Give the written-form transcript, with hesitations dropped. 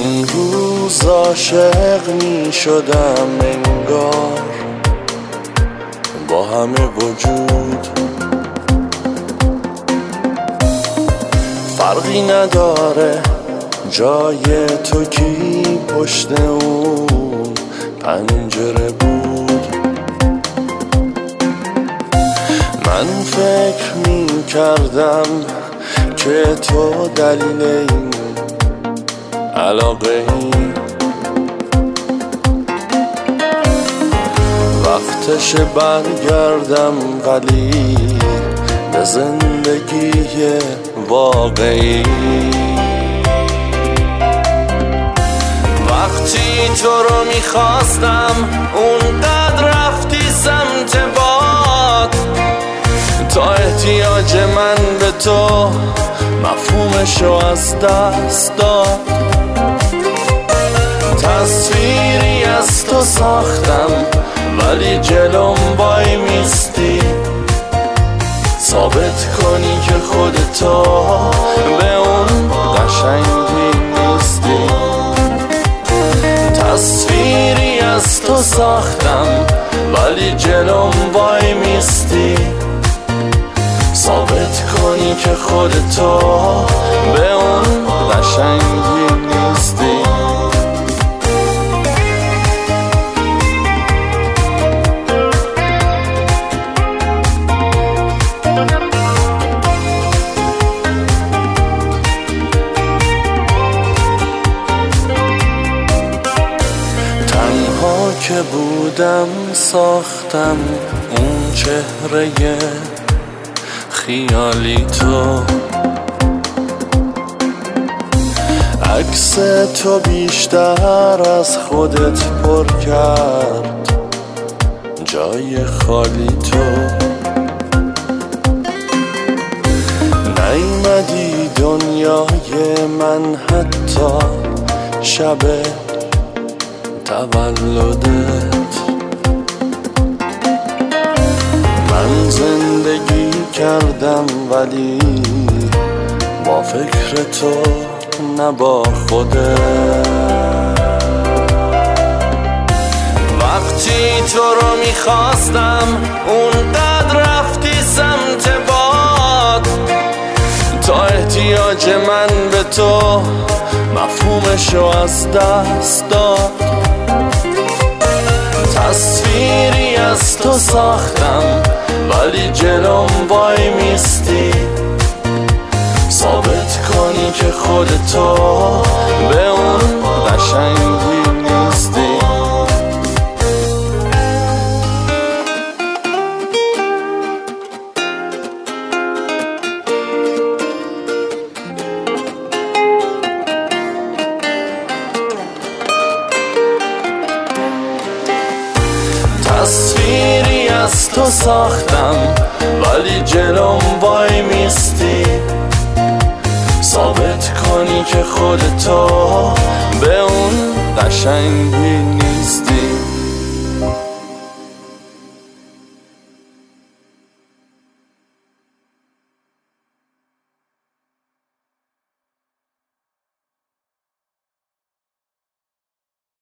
اون روز عاشق می شدم انگار با همه وجود، فرقی نداره جای تو کی پشت اون پنجره بود. من فکر می کردم که تو دلیل این علاقه ای، وقتش برگردم ولی به زندگی واقعی. وقتی تو رو میخواستم اونقدر رفتی سمت باد، تا احتیاج من به تو مفهومشو از دست داد. تصویری از تو ساختم ولی جلوم وای میستی، ثابت کنی که خودتو به اون قشنگی نیستی. تصویری از تو ساختم ولی جلوم وای میستی، ثابت کنی که خودتو به اون قشنگی نیستی. تنها که بودم ساختم اون چهره خیالی تو، عکس تو بیشتر از خودت پر کرد جای خالی تو. نیومدی دنیای من حتی شب تولدت. من زندگی کردم ولی با فکر تو نه با خودت. وقتی تو رو میخواستم اونقدر رفتی سمت باد، تا احتیاج من به تو مفهومشو از دست داد. تصویری از تو ساختم ولی جلوم وای میستی، ثابت کنی که خودتو به اون قشنگی نیستی. تصویری از تو ساختم ولی جلوم وای میستی، ثابت کنی که خودتو به اون قشنگی